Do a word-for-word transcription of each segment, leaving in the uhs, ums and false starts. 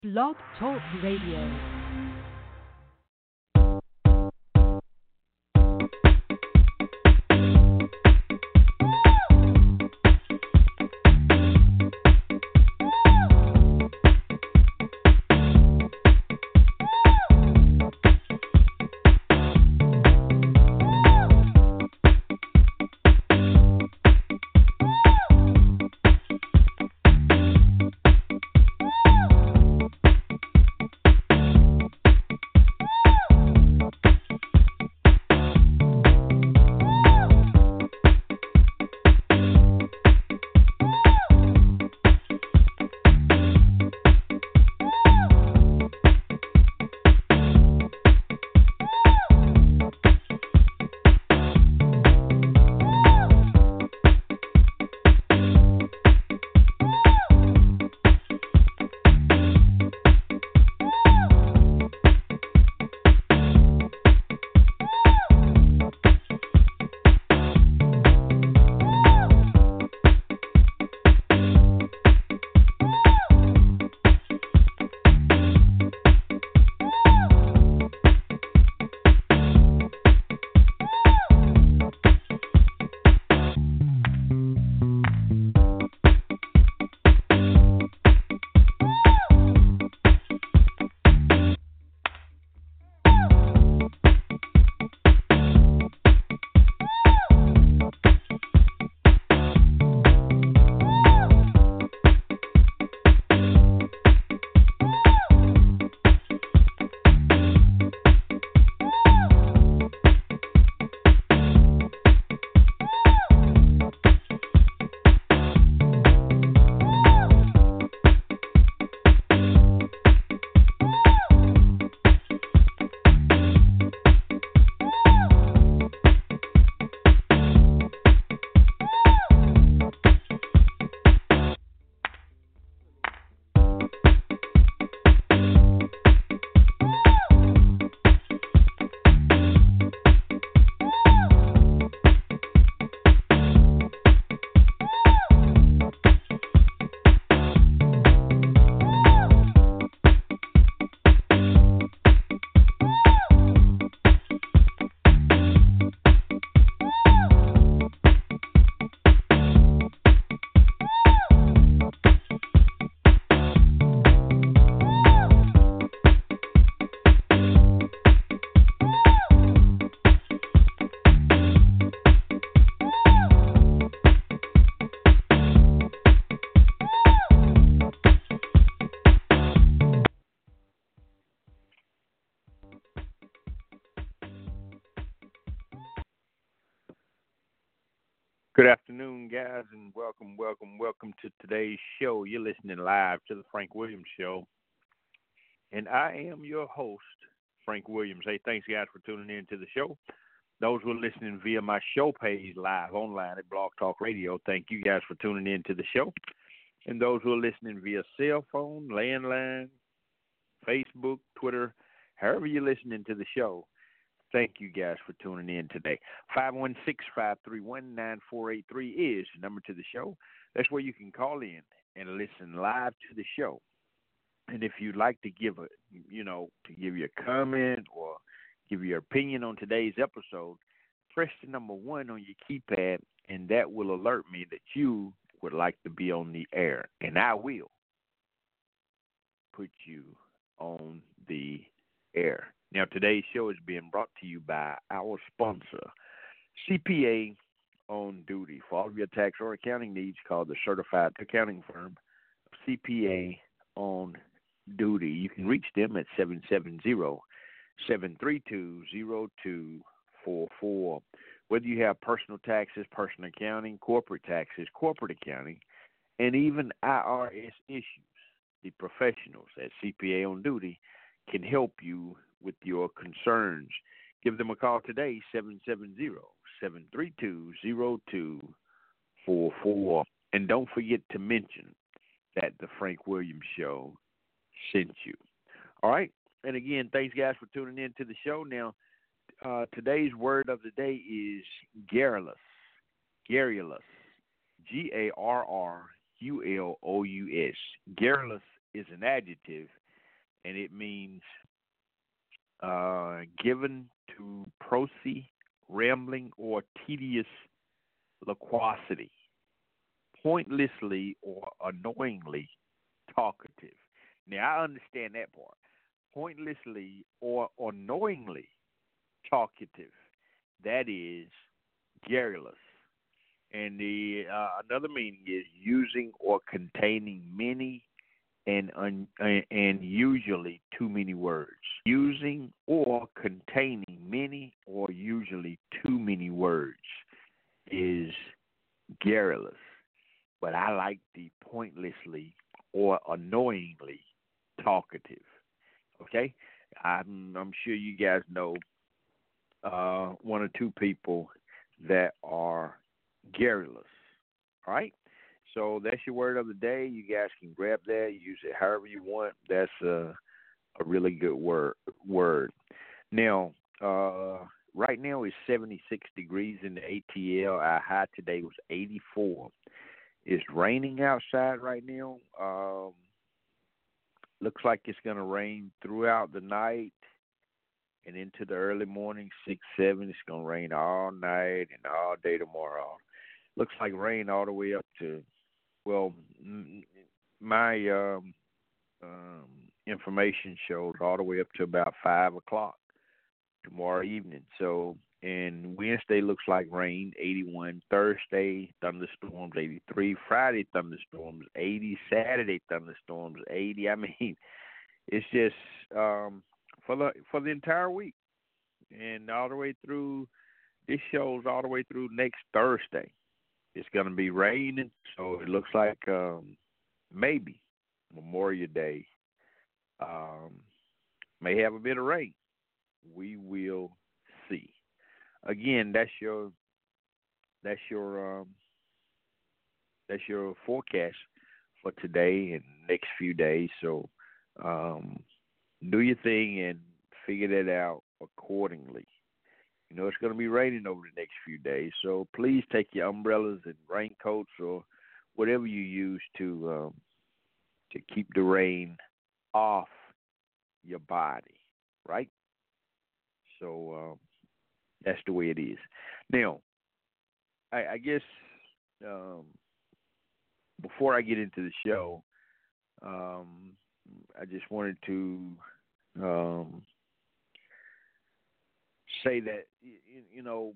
Blog Talk Radio. Good afternoon, guys, and welcome, welcome, welcome to today's show. You're listening live to the Frank Williams Show, and I am your host, Frank Williams. Hey, thanks, guys, for tuning in to the show. Those who are listening via my show page live online at Blog Talk Radio, thank you guys for tuning in to the show. And those who are listening via cell phone, landline, Facebook, Twitter, however you're listening to the show, thank you guys for tuning in today. five one six, five three one, nine four eight three is the number to the show. That's where you can call in and listen live to the show. And if you'd like to give a, you know, to give your comment or give your opinion on today's episode, press the number one on your keypad, and that will alert me that you would like to be on the air. And I will put you on the air. Now, today's show is being brought to you by our sponsor, C P A on Duty. For all of your tax or accounting needs, call the certified accounting firm, C P A on Duty. You can reach them at seven seven zero, seven three two, zero two four four. Whether you have personal taxes, personal accounting, corporate taxes, corporate accounting, and even I R S issues, the professionals at C P A on Duty can help you with your concerns. Give them a call today, seven seven zero, seven three two, zero two four four. And don't forget to mention that the Frank Williams Show sent you. All right? And again, thanks, guys, for tuning in to the show. Now, uh, today's word of the day is garrulous. Garrulous. G A R R U L O U S. Garrulous is an adjective, and it means uh, given to prosy, rambling, or tedious loquacity, pointlessly or annoyingly talkative. Now, I understand that part. Pointlessly or annoyingly talkative. That is garrulous. And the uh, another meaning is using or containing many and un, and usually too many words. Using or containing many or usually too many words is garrulous. But I like the pointlessly or annoyingly talkative. Okay, I'm I'm sure you guys know uh, one or two people that are garrulous. All right. So that's your word of the day. You guys can grab that, use it however you want. That's a, a really good word. Word. Now, uh, right now it's seventy-six degrees in the A T L. Our high today was eighty-four. It's raining outside right now. Um, looks like it's going to rain throughout the night and into the early morning, six, seven. It's going to rain all night and all day tomorrow. Looks like rain all the way up to, well, my um, um, information shows all the way up to about five o'clock tomorrow evening. So, and Wednesday looks like rain, eighty-one. Thursday, thunderstorms, eighty-three. Friday, thunderstorms, eighty. Saturday, thunderstorms, eighty. I mean, it's just um, for the for the entire week, and all the way through. This shows all the way through next Thursday. It's going to be raining, so it looks like um, maybe Memorial Day um, may have a bit of rain. We will see. Again, that's your that's your um, that's your forecast for today and next few days. So um, do your thing and figure that out accordingly. You know, it's going to be raining over the next few days, so please take your umbrellas and raincoats or whatever you use to um, to keep the rain off your body, right? So um, that's the way it is. Now, I, I guess um, before I get into the show, um, I just wanted to um, say that, you, you know,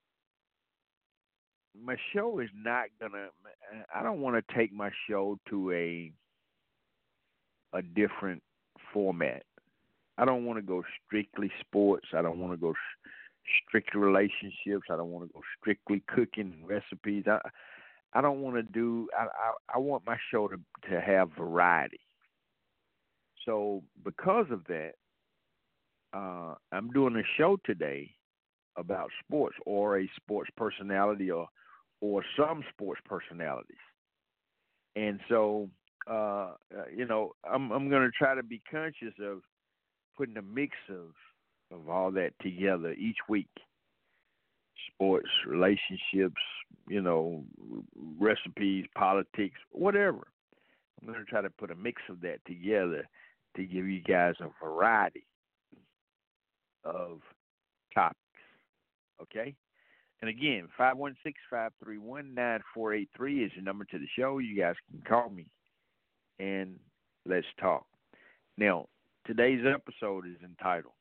my show is not gonna. I don't want to take my show to a a different format. I don't want to go strictly sports. I don't want to go strictly relationships. I don't want to go strictly cooking and recipes. I I don't want to do. I I, I want my show to to have variety. So because of that, uh, I'm doing a show today about sports or a sports personality or or some sports personalities. And so, uh, you know, I'm I'm going to try to be conscious of putting a mix of of all that together each week. Sports, relationships, you know, recipes, politics, whatever. I'm going to try to put a mix of that together to give you guys a variety of topics. Okay? And again, five one six, five three one, nine four eight three is the number to the show. You guys can call me and let's talk. Now, today's episode is entitled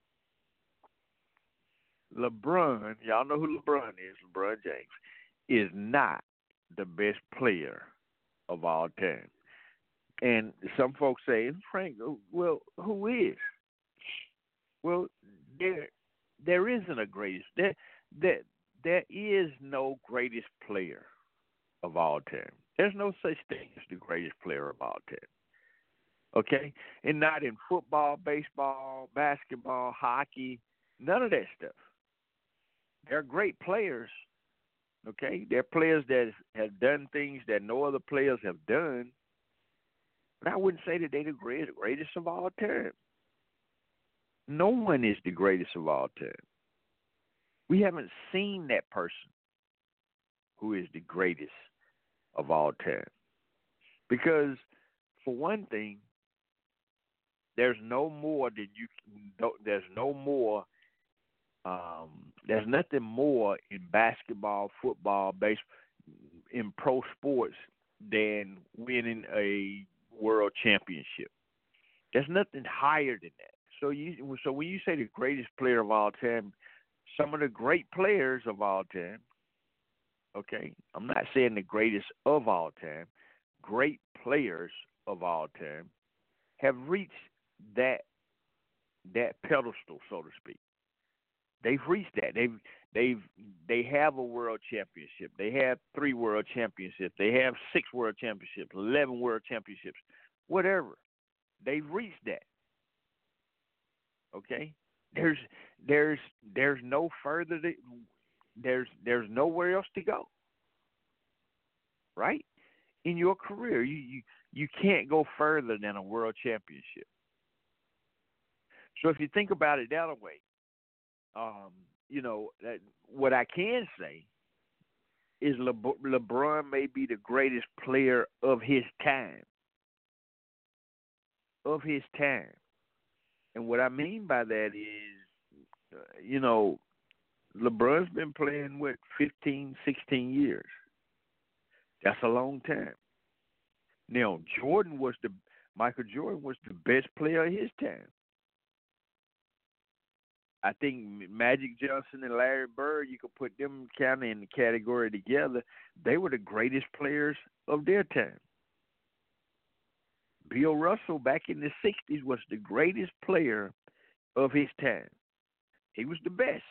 LeBron, y'all know who LeBron is, LeBron James, is not the best player of all time. And some folks say, Frank, well, who is? Well, there there isn't a greatest. There, there, there is no greatest player of all time. There's no such thing as the greatest player of all time. Okay? And not in football, baseball, basketball, hockey, none of that stuff. They're great players, okay? They're players that have done things that no other players have done. But I wouldn't say that they're the greatest, greatest of all time. No one is the greatest of all time. We haven't seen that person who is the greatest of all time. Because, for one thing, there's no more that you can, there's no more um, there's nothing more in basketball, football, baseball, in pro sports than winning a world championship. There's nothing higher than that. So you so when you say the greatest player of all time, some of the great players of all time, okay, I'm not saying the greatest of all time, great players of all time have reached that that pedestal, so to speak. They've reached that. They've they've they have a world championship. They have three world championships. They have six world championships, eleven world championships, whatever. They've reached that. Okay? There's there's there's no further to, there's there's nowhere else to go. Right? In your career, you, you you can't go further than a world championship. So if you think about it that way, um, you know, that, what I can say is Le- LeBron may be the greatest player of his time. Of his time. And what I mean by that is, uh, you know, LeBron's been playing, what, fifteen, sixteen years. That's a long time. Now, Jordan was the, Michael Jordan was the best player of his time. I think Magic Johnson and Larry Bird, you could put them kind of in the category together. They were the greatest players of their time. Bill Russell back in the sixties was the greatest player of his time. He was the best.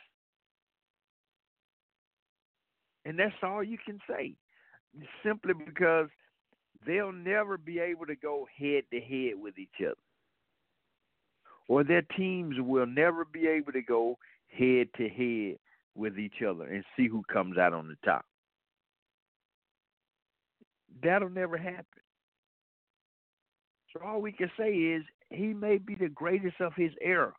And that's all you can say. Simply because they'll never be able to go head to head with each other. Or their teams will never be able to go head to head with each other and see who comes out on the top. That'll never happen. So all we can say is he may be the greatest of his era.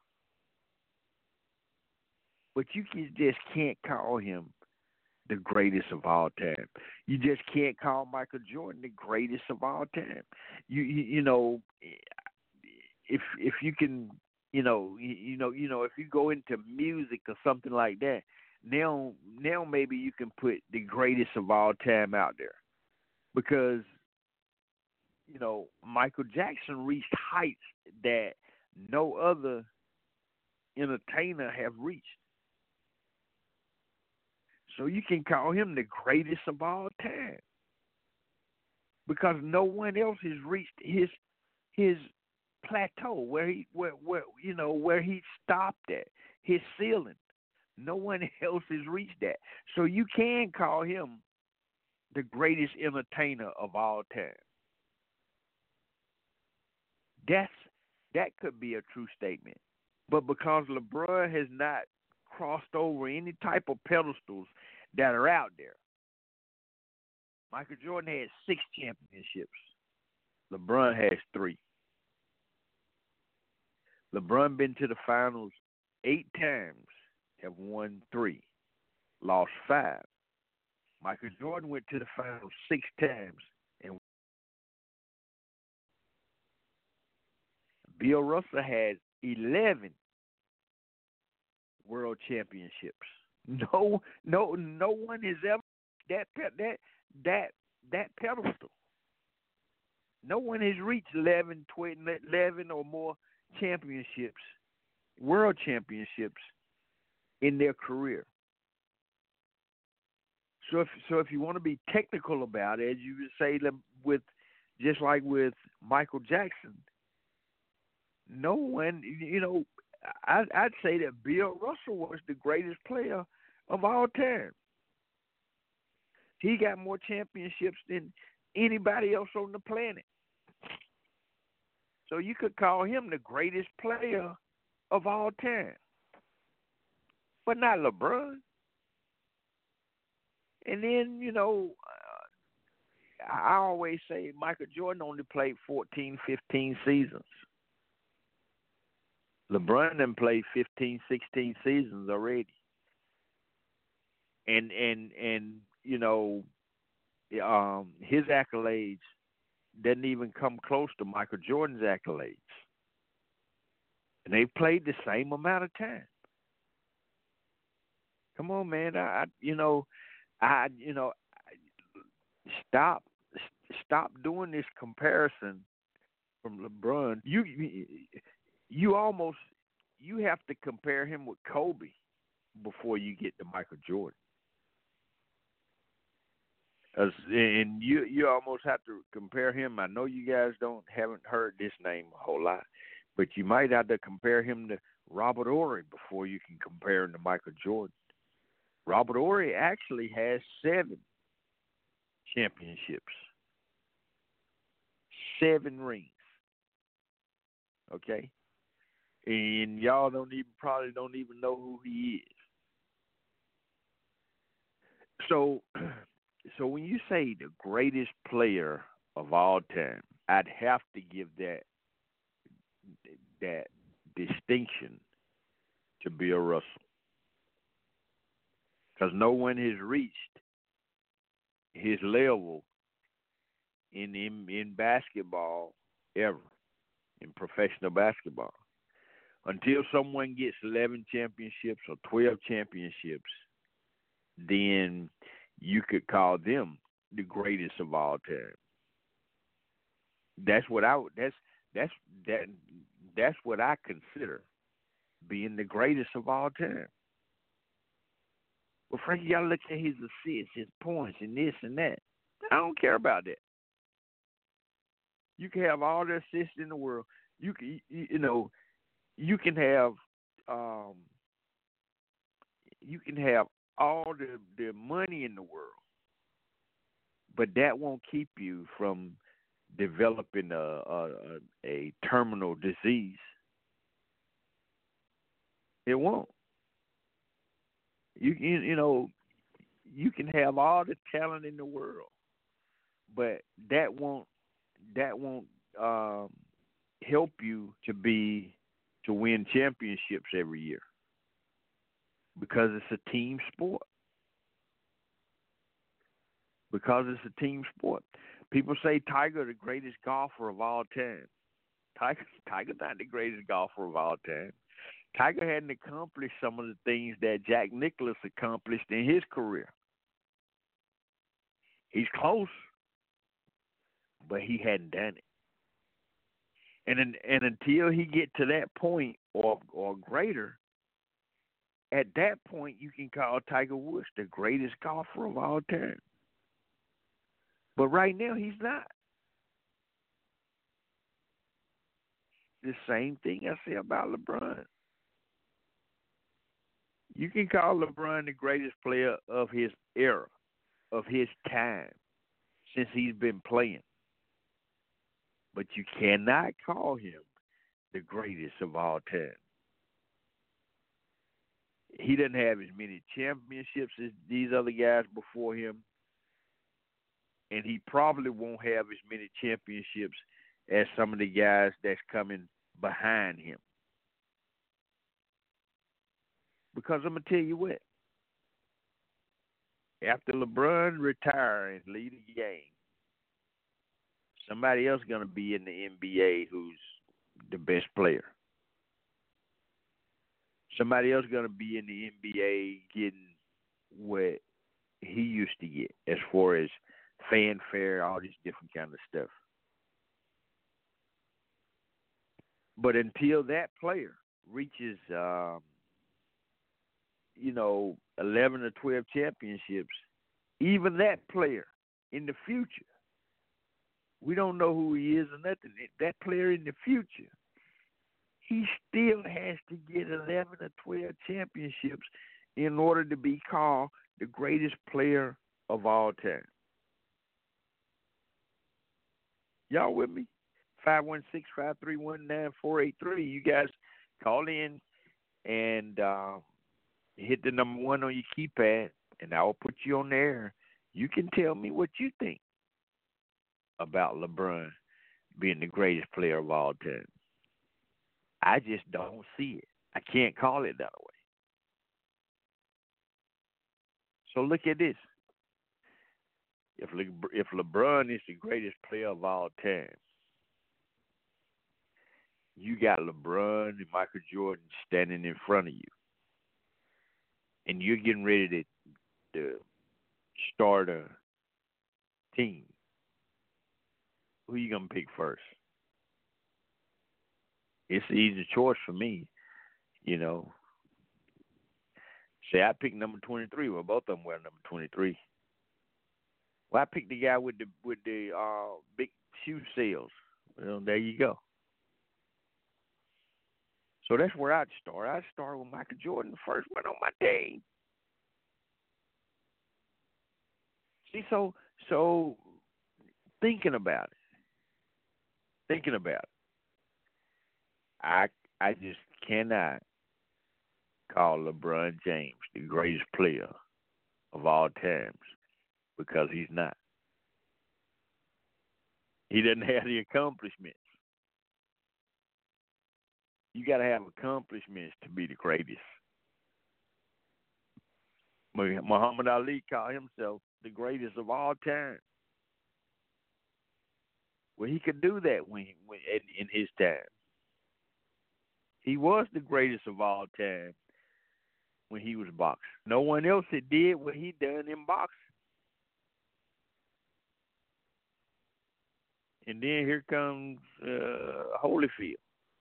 But you can, just can't call him the greatest of all time. You just can't call Michael Jordan the greatest of all time. You you, you know, if if you can, you know, you, you know, you know, if you go into music or something like that, now now maybe you can put the greatest of all time out there, because you know Michael Jackson reached heights that no other entertainer have reached. So you can call him the greatest of all time, because no one else has reached his his plateau where he where, where you know where he stopped at, his ceiling. No one else has reached that. So you can call him the greatest entertainer of all time. That's that could be a true statement. But because LeBron has not crossed over any type of pedestals that are out there. Michael Jordan had six championships. LeBron has three. LeBron been to the finals eight times, have won three, lost five. Michael Jordan went to the finals six times and Bill Russell had eleven world championships. No, no, no one has ever that that that that pedestal. No one has reached eleven, twelve, eleven or more championships, world championships, in their career. So if so, if you want to be technical about it, you would say with just like with Michael Jackson, no one, you know, I'd, I'd say that Bill Russell was the greatest player of all time. He got more championships than anybody else on the planet. So you could call him the greatest player of all time. But not LeBron. And then, you know, uh, I always say Michael Jordan only played fourteen, fifteen seasons. LeBron done played fifteen, sixteen seasons already. And, and, and you know, um, his accolades doesn't even come close to Michael Jordan's accolades. and they've played the same amount of time. Come on, man. I, I you know, I you know, stop stop doing this comparison from LeBron. You you almost you have to compare him with Kobe before you get to Michael Jordan. As, and you you almost have to compare him. I know you guys don't haven't heard this name a whole lot, but you might have to compare him to Robert Horry before you can compare him to Michael Jordan. Robert Horry actually has seven championships, seven rings. Okay, and y'all don't even probably don't even know who he is. So, so when you say the greatest player of all time, I'd have to give that that distinction to Bill Russell, because no one has reached his level in, in in basketball ever, in professional basketball. Until someone gets eleven championships or twelve championships, then you could call them the greatest of all time. That's what I that's that's that that's what I consider being the greatest of all time. Well, Frankie, you gotta look at his assists, his points, and this and that. I don't care about that. You can have all the assists in the world. You can, you, you know, you can have, um, you can have all the the money in the world, but that won't keep you from developing a a, a terminal disease. It won't. You you you know you can have all the talent in the world, but that won't that won't um, help you to be to win championships every year, because it's a team sport. Because it's a team sport. People say Tiger the greatest golfer of all time. Tiger Tiger's not the greatest golfer of all time. Tiger hadn't accomplished some of the things that Jack Nicklaus accomplished in his career. He's close, but he hadn't done it. And in, and until he get to that point or or greater, at that point you can call Tiger Woods the greatest golfer of all time. But right now he's not. The same thing I say about LeBron. You can call LeBron the greatest player of his era, of his time, since he's been playing. But you cannot call him the greatest of all time. He doesn't have as many championships as these other guys before him, and he probably won't have as many championships as some of the guys that's coming behind him. Because I'm going to tell you what, after LeBron retire and leave the game, somebody else is going to be in the N B A who's the best player. Somebody else is going to be in the N B A getting what he used to get as far as fanfare, all this different kind of stuff. But until that player reaches, um, you know, eleven or twelve championships, even that player in the future, we don't know who he is or nothing. That player in the future, he still has to get eleven or twelve championships in order to be called the greatest player of all time. Y'all with me? five one six, five three one, nine four eight three. You guys call in and uh, hit the number one on your keypad, and I will put you on the air. You can tell me what you think about LeBron being the greatest player of all time. I just don't see it. I can't call it that way. So look at this. If Le- if LeBron is the greatest player of all time, you got LeBron and Michael Jordan standing in front of you, and you're getting ready to, to start a team. Who you gonna pick first? It's an easy choice for me, you know. Say I pick number twenty-three. Well, both of them wear number twenty-three. Well, I picked the guy with the with the uh, big shoe sales. Well, there you go. So that's where I'd start. I'd start with Michael Jordan, the first one on my team. See, so so thinking about it, thinking about it, I I just cannot call LeBron James the greatest player of all times because he's not. He doesn't have the accomplishments. You got to have accomplishments to be the greatest. Muhammad Ali called himself the greatest of all time. Well, he could do that when, when in, in his time. He was the greatest of all time when he was boxing. No one else had did what he done in boxing. And then here comes uh, Holyfield.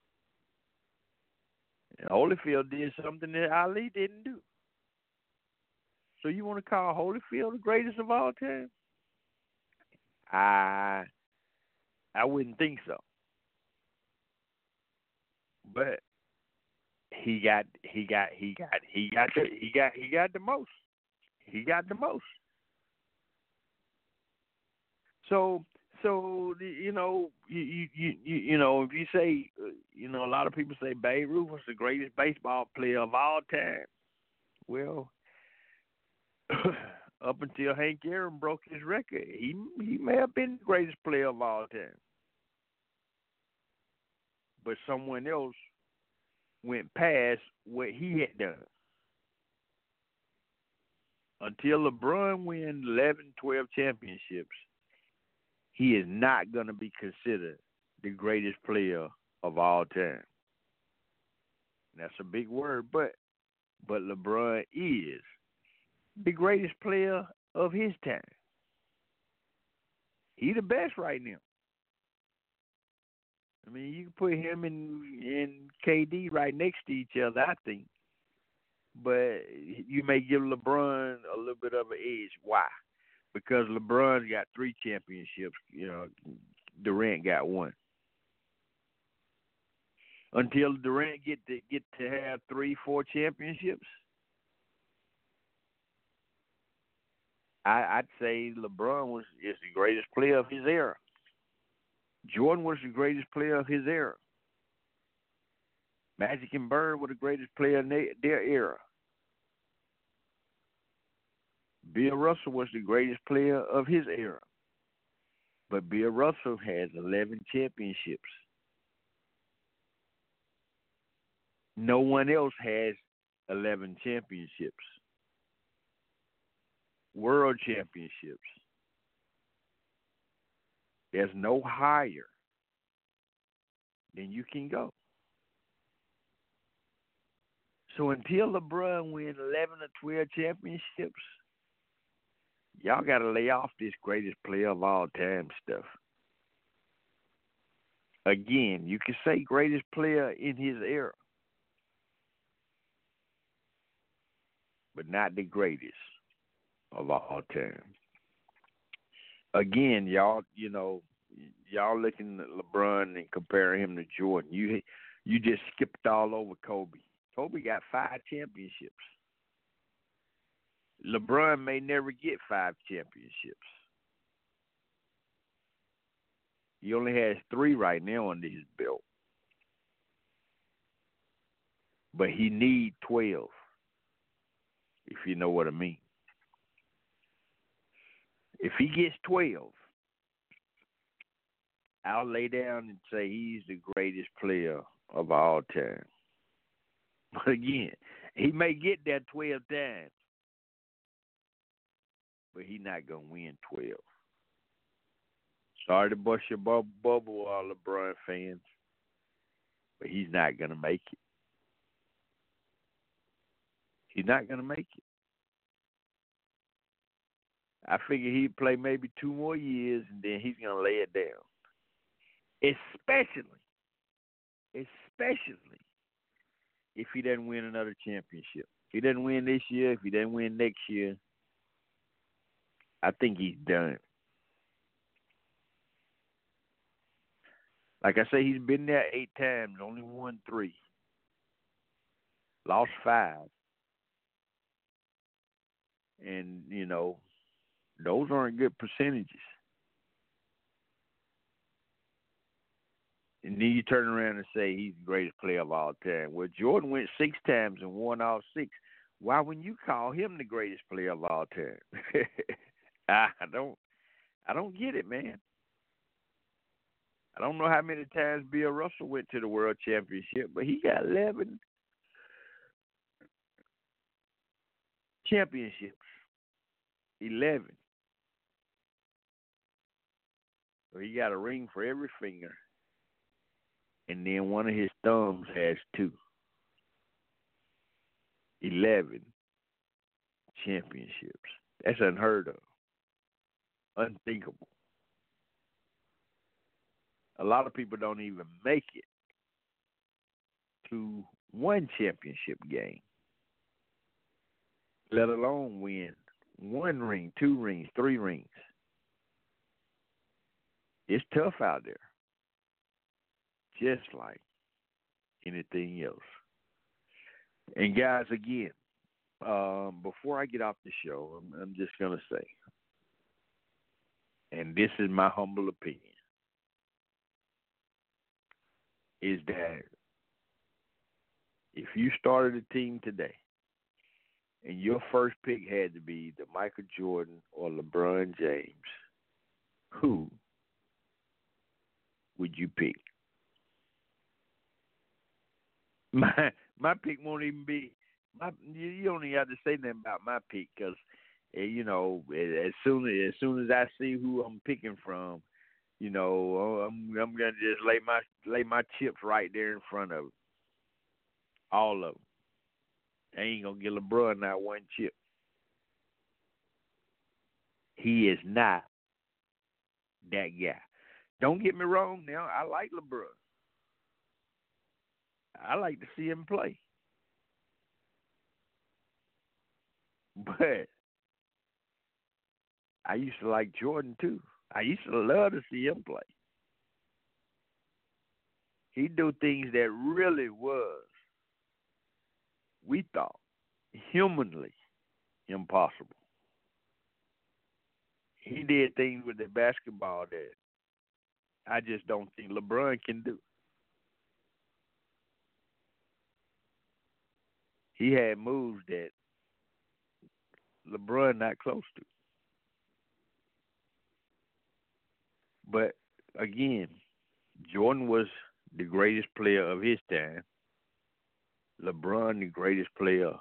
And Holyfield did something that Ali didn't do. So you want to call Holyfield the greatest of all time? I I wouldn't think so. But he got he got he got he got the, he got he got the most. He got the most. So so you know you you you, you know if you say uh, you know a lot of people say Babe Ruth was the greatest baseball player of all time. Well, up until Hank Aaron broke his record, he he may have been the greatest player of all time. But someone else went past what he had done. Until LeBron wins eleven, twelve championships, he is not going to be considered the greatest player of all time. That's a big word, but but LeBron is the greatest player of his time. He the best right now. I mean, you can put him and, and K D right next to each other, I think. But you may give LeBron a little bit of an edge. Why? Because LeBron's got three championships. You know, Durant got one. Until Durant get to get to have three, four championships, I, I'd say LeBron was is the greatest player of his era. Jordan was the greatest player of his era. Magic and Bird were the greatest player in their, their era. Bill Russell was the greatest player of his era. But Bill Russell has eleven championships. No one else has eleven championships. World championships. There's no higher than you can go. So until LeBron wins eleven or twelve championships, y'all got to lay off this greatest player of all time stuff. Again, you can say greatest player in his era, but not the greatest of all time. Again, y'all, you know, y'all looking at LeBron and comparing him to Jordan. You you just skipped all over Kobe. Kobe got five championships. LeBron may never get five championships. He only has three right now under his belt. But he needs twelve, if you know what I mean. If he gets twelve, I'll lay down and say he's the greatest player of all time. But again, he may get that twelve times, but he's not going to win twelve. Sorry to bust your bu- bubble, all LeBron fans. but he's not going to make it. He's not going to make it. I figure he'd play maybe two more years, and then he's going to lay it down. Especially, especially if he doesn't win another championship. If he doesn't win this year, if he doesn't win next year, I think he's done. Like I say, he's been there eight times, only won three. Lost five. And, you know, those aren't good percentages. And then you turn around and say he's the greatest player of all time. Well, Jordan went six times and won all six. Why wouldn't you call him the greatest player of all time? I don't I don't get it, man. I don't know how many times Bill Russell went to the World Championship, but he got eleven championships. eleven. So he got a ring for every finger. And then one of his thumbs has two. eleven championships. That's unheard of. Unthinkable. A lot of people don't even make it to one championship game, let alone win one ring, two rings, three rings. It's tough out there, just like anything else. And guys, again, um, before I get off the show, I'm, I'm just going to say, and this is my humble opinion, is that if you started a team today and your first pick had to be the Michael Jordan or LeBron James, who would you pick? My my pick won't even be my. You don't even have to say nothing about my pick because, uh, you know, as soon as, as soon as I see who I'm picking from, you know, I'm I'm gonna just lay my lay my chips right there in front of it. All of them. I ain't gonna get LeBron not one chip. He is not that guy. Don't get me wrong now, I like LeBron. I like to see him play. But I used to like Jordan too. I used to love to see him play. He do things that really was, we thought, humanly impossible. He did things with the basketball that I just don't think LeBron can do. He had moves that LeBron not close to. But again, Jordan was the greatest player of his time. LeBron, the greatest player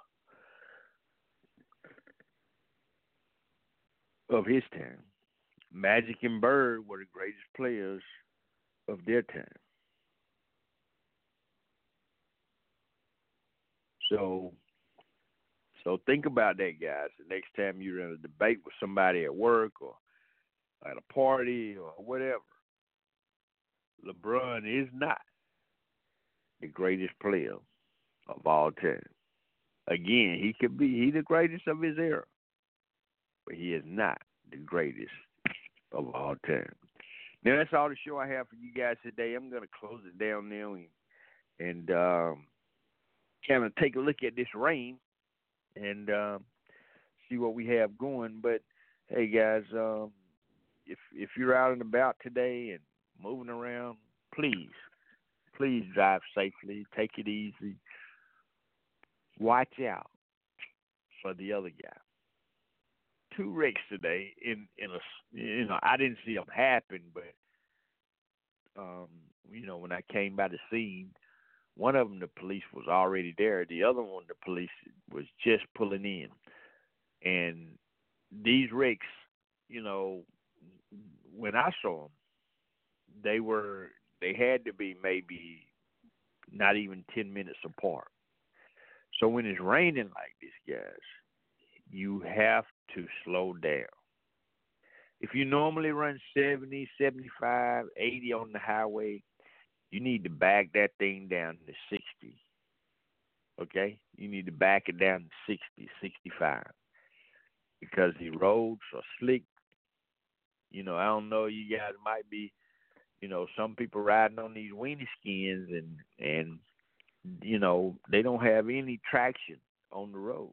of his time. Magic and Bird were the greatest players of their time. So, so think about that, guys. The next time you're in a debate with somebody at work or at a party or whatever, LeBron is not the greatest player of all time. Again, he could be he the greatest of his era, but he is not the greatest of all time. Now that's all the show I have for you guys today. I'm gonna close it down now and, and um, kind of take a look at this rain and um, see what we have going. But hey, guys, um, if if you're out and about today and moving around, please, please drive safely. Take it easy. Watch out for the other guy. Two wrecks today in in a you know I didn't see them happen, but um, you know when I came by the scene, one of them the police was already there. The other one the police was just pulling in, and these wrecks, you know, when I saw them, they were they had to be maybe not even ten minutes apart. So when it's raining like this, guys, you have to slow down. If you normally run seventy, seventy-five, eighty on the highway, you need to back that thing down to sixty. Okay? You need to back it down to sixty, sixty-five. Because the roads are slick. You know, I don't know, you guys might be, you know, some people riding on these weenie skins and, and you know, they don't have any traction on the road.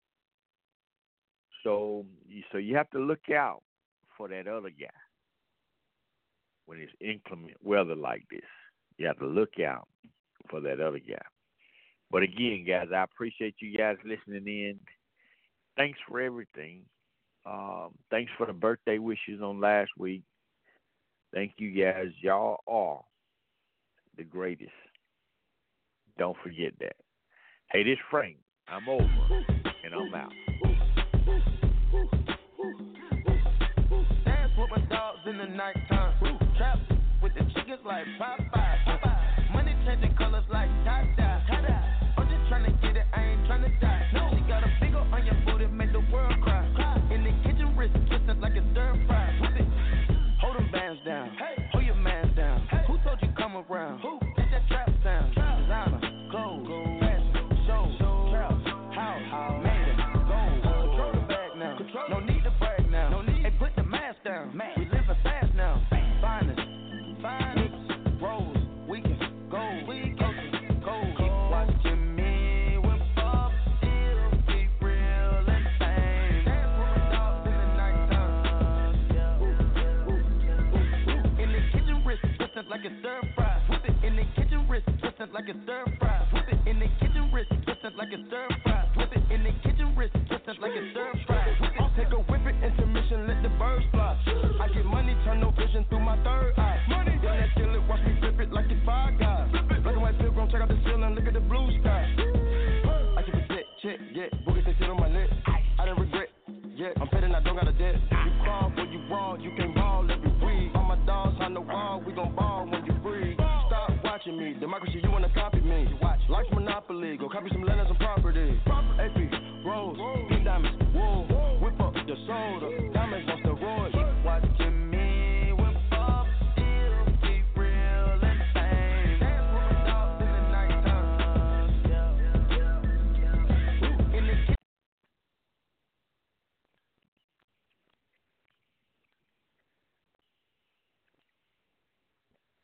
So, so you have to look out for that other guy when it's inclement weather like this. You have to look out for that other guy. But again, guys, I appreciate you guys listening in. Thanks for everything. Um, thanks for the birthday wishes on last week. Thank you, guys. Y'all are the greatest. Don't forget that. Hey, this Frank. I'm over, and I'm out. Dance with my dogs in the nighttime. Trap with the chickens like Popeye. Money changing colors like tie-dye. I'm just trying to get it, I ain't trying to die. No, she got a big ol' on your booty, make the world cry. In the kitchen, wrist twisted like a stir fry. Hold them bands down, hold your mans down. Who told you come around? It's that trap sound. Designer, clothes, fashion, show, trap, house, made it, gold. Control the bag now, no need to brag now. Hey, put the mask down, we living fast now. Finest, finest, rolls, we can go, we can go. Keep watching me when Bob still be real and sane. Dance with my dogs in the nighttime. In the kitchen, wrist twisted like a stir fry. Whip it in the kitchen, wrist twisted like a stir fry. Whip it in the kitchen, wrist twisted like a stir fry. Whip it in the kitchen, wrist twisted like a stir fry. I'll take a whip it, intermission, let the birds fly. I get money, turn no vision through my third eye. Money, yeah, that kill it, watch me flip it like it's five guys. Black and white pilgrim, check out the ceiling, look at the blue sky. I keep a check, check, yeah, boogie they sit on my lip. I didn't regret, yeah, I'm petting, I don't got a debt. You crawl for you wrong, you can't ball every week. All my dogs on the wall, we gon' ball when you breathe. Stop watching me, democracy, you wanna copy me. Life's monopoly, go copy some land and some property. A P, Rose, pink diamonds, wool, whip up the soda, diamonds on steroids. Watch